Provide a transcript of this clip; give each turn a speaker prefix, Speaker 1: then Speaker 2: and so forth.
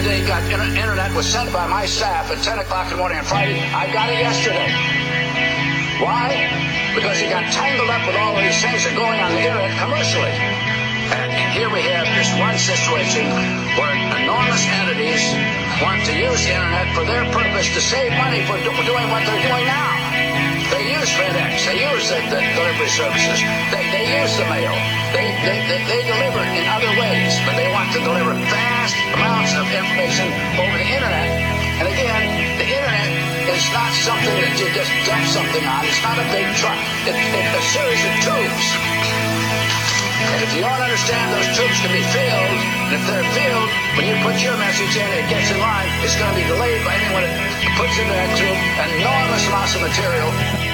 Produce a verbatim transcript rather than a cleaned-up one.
Speaker 1: yesterday got inter- internet was sent by my staff at ten o'clock in the morning on Friday. I got it yesterday. Why? Because it got tangled up with all of these things that are going on the internet commercially. And, and here we have this one situation where enormous entities want to use the internet for their purpose to save money for do- doing what they're doing now. They use FedEx. They use the, the delivery services. They, they use the mail. They, they, they, they deliver in other ways, but they want to deliver vast amounts of information over the internet. And again, the internet is not something that you just dump something on. It's not a big truck. It, it's a series of tubes. And if you don't understand those tubes can be filled, and if they're filled, when you put your message in, it gets in line, it's going to be delayed by anyone that puts into that tube enormous amounts of material.